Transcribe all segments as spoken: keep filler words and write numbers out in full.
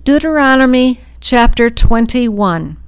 Deuteronomy chapter twenty-one.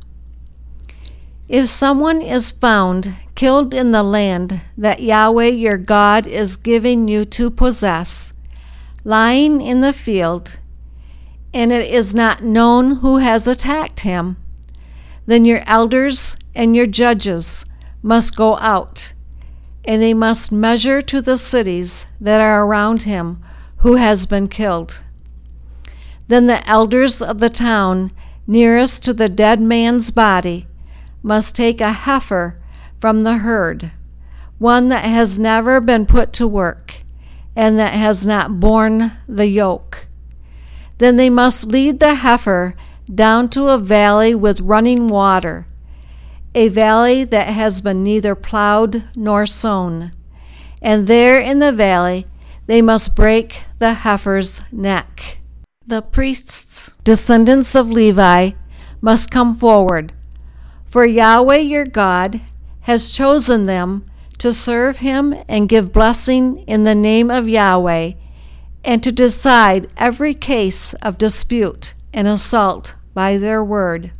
If someone is found killed in the land that Yahweh your God is giving you to possess, lying in the field, and it is not known who has attacked him, then your elders and your judges must go out, and they must measure to the cities that are around him who has been killed. Then the elders of the town nearest to the dead man's body must take a heifer from the herd, one that has never been put to work and that has not borne the yoke. Then they must lead the heifer down to a valley with running water, a valley that has been neither plowed nor sown, and there in the valley they must break the heifer's neck. The priests, descendants of Levi, must come forward, for Yahweh your God has chosen them to serve him and give blessing in the name of Yahweh, and to decide every case of dispute and assault by their word.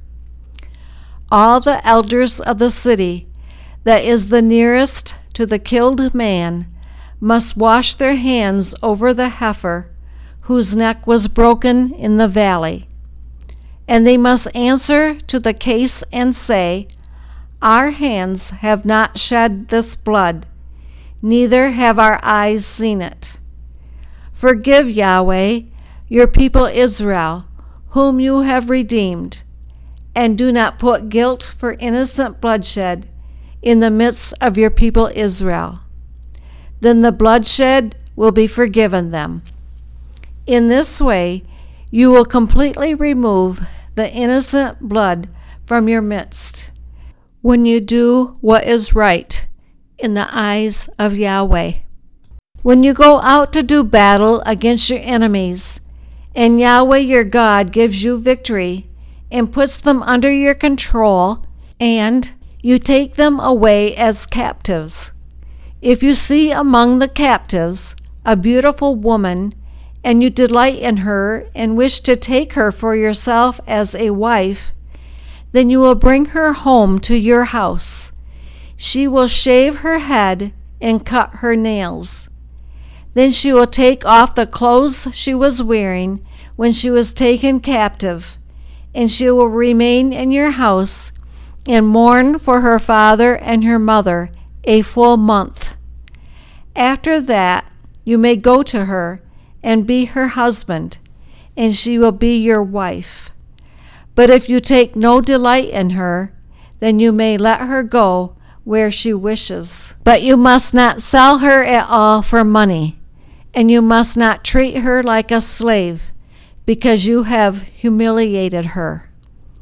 All the elders of the city that is the nearest to the killed man must wash their hands over the heifer whose neck was broken in the valley. And they must answer to the case and say, Our hands have not shed this blood, neither have our eyes seen it. Forgive, Yahweh, your people Israel, whom you have redeemed, and do not put guilt for innocent bloodshed in the midst of your people Israel. Then the bloodshed will be forgiven them. In this way, you will completely remove the innocent blood from your midst, when you do what is right in the eyes of Yahweh. When you go out to do battle against your enemies, and Yahweh your God gives you victory and puts them under your control, and you take them away as captives. If you see among the captives a beautiful woman, and you delight in her and wish to take her for yourself as a wife, then you will bring her home to your house. She will shave her head and cut her nails. Then she will take off the clothes she was wearing when she was taken captive, and she will remain in your house and mourn for her father and her mother a full month. After that, you may go to her and be her husband, and she will be your wife. But if you take no delight in her, then you may let her go where she wishes. But you must not sell her at all for money, and you must not treat her like a slave, because you have humiliated her.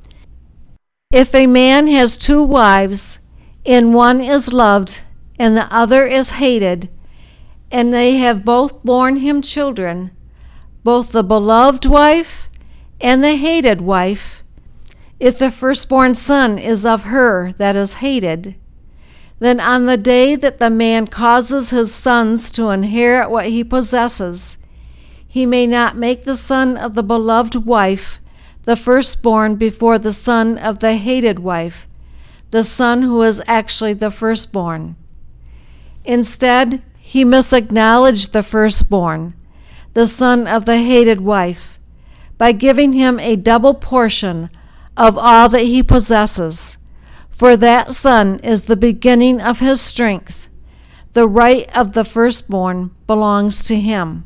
If a man has two wives, and one is loved and the other is hated, and they have both borne him children, both the beloved wife and the hated wife, if the firstborn son is of her that is hated, then on the day that the man causes his sons to inherit what he possesses, he may not make the son of the beloved wife the firstborn before the son of the hated wife, the son who is actually the firstborn. Instead, he must acknowledge the firstborn, the son of the hated wife, by giving him a double portion of all that he possesses, for that son is the beginning of his strength. The right of the firstborn belongs to him.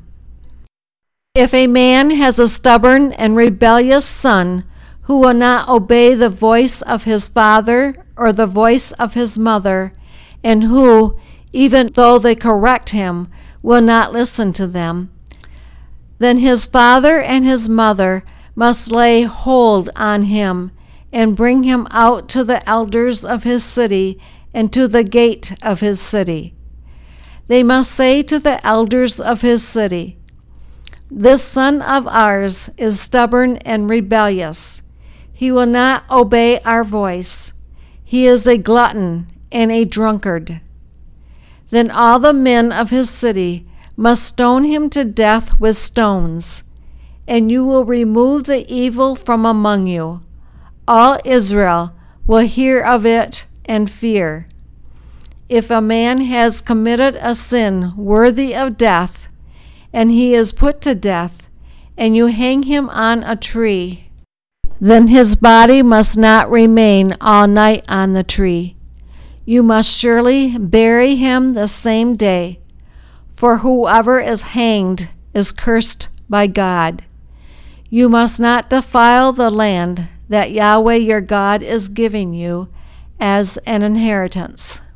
If a man has a stubborn and rebellious son who will not obey the voice of his father or the voice of his mother, and who, even though they correct him, will not listen to them, then his father and his mother must lay hold on him and bring him out to the elders of his city and to the gate of his city. They must say to the elders of his city, This son of ours is stubborn and rebellious. He will not obey our voice. He is a glutton and a drunkard. Then all the men of his city must stone him to death with stones, and you will remove the evil from among you. All Israel will hear of it and fear. If a man has committed a sin worthy of death, and he is put to death, and you hang him on a tree, then his body must not remain all night on the tree. You must surely bury him the same day, for whoever is hanged is cursed by God. You must not defile the land that Yahweh your God is giving you as an inheritance.